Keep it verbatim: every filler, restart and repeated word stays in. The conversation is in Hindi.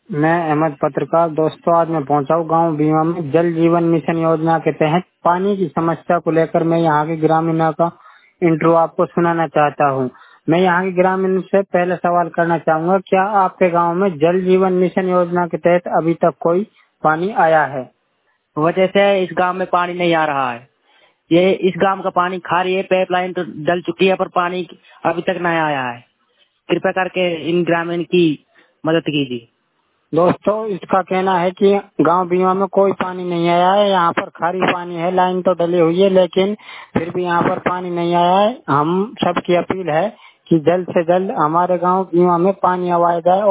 मैं अहमद पत्रकार। दोस्तों, आज मैं पहुंचा हूँ गाँव बीमा में जल जीवन मिशन योजना के तहत पानी की समस्या को लेकर। मैं यहाँ के ग्रामीणों का इंट्रो आपको सुनाना चाहता हूँ। मैं यहाँ के ग्रामीण से पहले सवाल करना चाहूंगा, क्या आपके गांव में जल जीवन मिशन योजना के तहत अभी तक कोई पानी आया है? वजह से इस गांव में पानी नहीं आ रहा है। ये इस गांव का पानी खारी है, पाइपलाइन तो डल चुकी है पर पानी अभी तक नहीं आया है। कृपया करके इन ग्रामीण की मदद कीजिए। दोस्तों, इसका कहना है कि गांव बीमा में कोई पानी नहीं आया है। यहाँ पर खारी पानी है, लाइन तो डली हुई है, लेकिन फिर भी यहाँ पर पानी नहीं आया है। हम सबकी अपील है कि जल्द से जल्द हमारे गांव बीमा में पानी आवाया जाए।